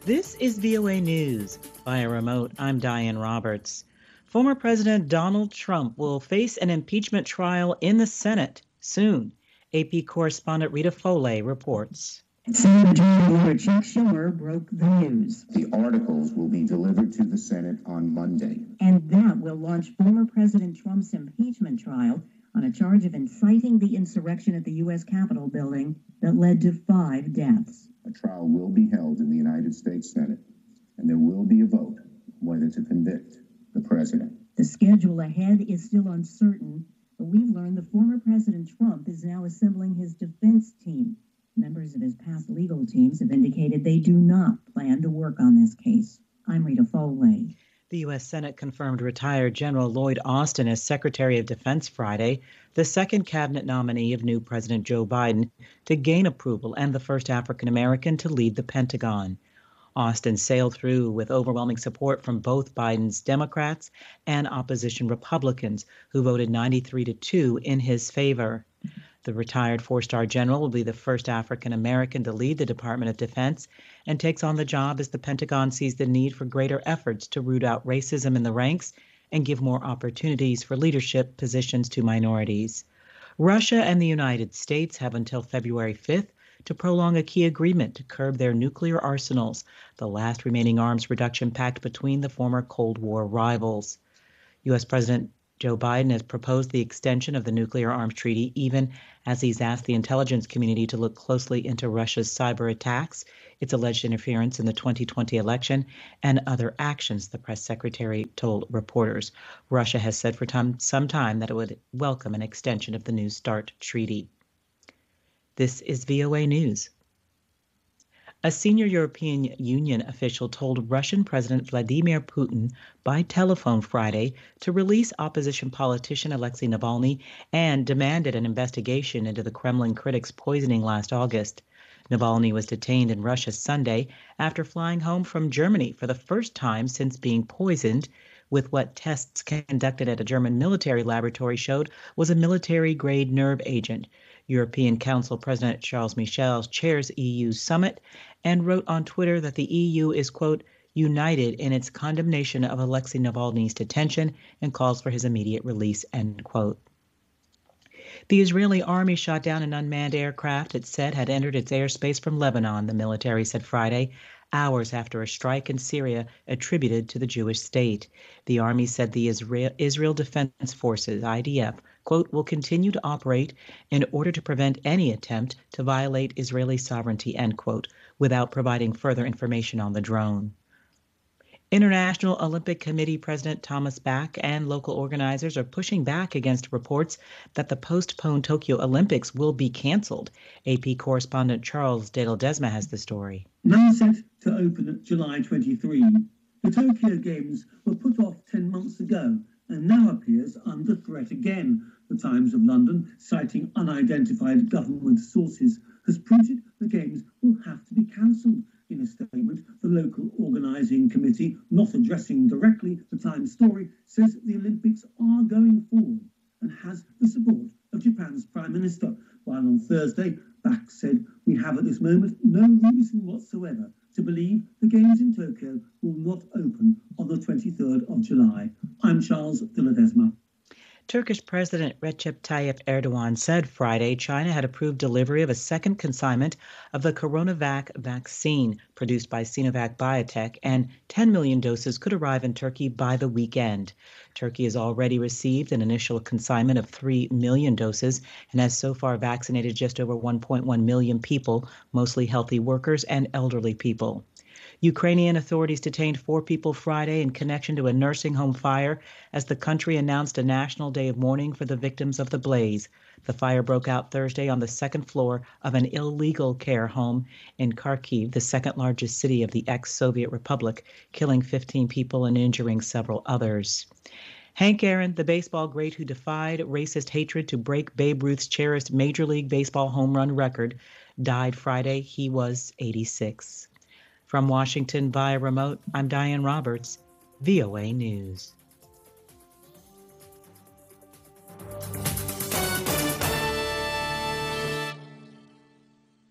This is VOA News. Via remote, I'm Diane Roberts. Former President Donald Trump will face an impeachment trial in the Senate soon. AP correspondent Rita Foley reports. Senate Majority Leader Chuck Schumer broke the news. The articles will be delivered to the Senate on Monday. And that will launch former President Trump's impeachment trial on a charge of inciting the insurrection at the U.S. Capitol building that led to 5 deaths. A trial will be held in the United States Senate, and there will be a vote whether to convict the president. The schedule ahead is still uncertain, but we've learned the former President Trump is now assembling his defense team. Members of his past legal teams have indicated they do not plan to work on this case. I'm Rita Foley. The U.S. Senate confirmed retired General Lloyd Austin as Secretary of Defense Friday, the second cabinet nominee of new President Joe Biden to gain approval and the first African American to lead the Pentagon. Austin sailed through with overwhelming support from both Biden's Democrats and opposition Republicans, who voted 93-2 in his favor. The retired 4-star general will be the first African American to lead the Department of Defense and takes on the job as the Pentagon sees the need for greater efforts to root out racism in the ranks and give more opportunities for leadership positions to minorities. Russia and the United States have until February 5th to prolong a key agreement to curb their nuclear arsenals, the last remaining arms reduction pact between the former Cold War rivals. U.S. President Joe Biden has proposed the extension of the nuclear arms treaty, even as he's asked the intelligence community to look closely into Russia's cyber attacks, its alleged interference in the 2020 election, and other actions, the press secretary told reporters. Russia has said for some time that it would welcome an extension of the New START treaty. This is VOA News. A senior European Union official told Russian President Vladimir Putin by telephone Friday to release opposition politician Alexei Navalny and demanded an investigation into the Kremlin critic's poisoning last August. Navalny was detained in Russia Sunday after flying home from Germany for the first time since being poisoned with what tests conducted at a German military laboratory showed was a military-grade nerve agent. European Council President Charles Michel chairs EU's summit and wrote on Twitter that the EU is, quote, united in its condemnation of Alexei Navalny's detention and calls for his immediate release, end quote. The Israeli army shot down an unmanned aircraft it said had entered its airspace from Lebanon, the military said Friday, hours after a strike in Syria attributed to the Jewish state. The army said the Israel Defense Forces, IDF, quote, will continue to operate in order to prevent any attempt to violate Israeli sovereignty, end quote, without providing further information on the drone. International Olympic Committee President Thomas Bach and local organizers are pushing back against reports that the postponed Tokyo Olympics will be canceled. AP correspondent Charles de Ledesma has the story. Now set to open at July 23, the Tokyo Games were put off 10 months ago and now appears under threat again. The Times of London, citing unidentified government sources, has printed the Games will have to be cancelled. In a statement, the local organising committee, not addressing directly the Times story, says the Olympics are going forward and has the support of Japan's Prime Minister, while on Thursday, Bach said, we have at this moment no reason whatsoever to believe the Games in Tokyo will not open on the 23rd of July. I'm Charles de Ledesma. Turkish President Recep Tayyip Erdogan said Friday China had approved delivery of a second consignment of the CoronaVac vaccine produced by Sinovac Biotech, and 10 million doses could arrive in Turkey by the weekend. Turkey has already received an initial consignment of 3 million doses and has so far vaccinated just over 1.1 million people, mostly healthy workers and elderly people. Ukrainian authorities detained 4 people Friday in connection to a nursing home fire as the country announced a national day of mourning for the victims of the blaze. The fire broke out Thursday on the second floor of an illegal care home in Kharkiv, the second largest city of the ex-Soviet Republic, killing 15 people and injuring several others. Hank Aaron, the baseball great who defied racist hatred to break Babe Ruth's cherished Major League Baseball home run record, died Friday. He was 86. From Washington via remote, I'm Diane Roberts, VOA News.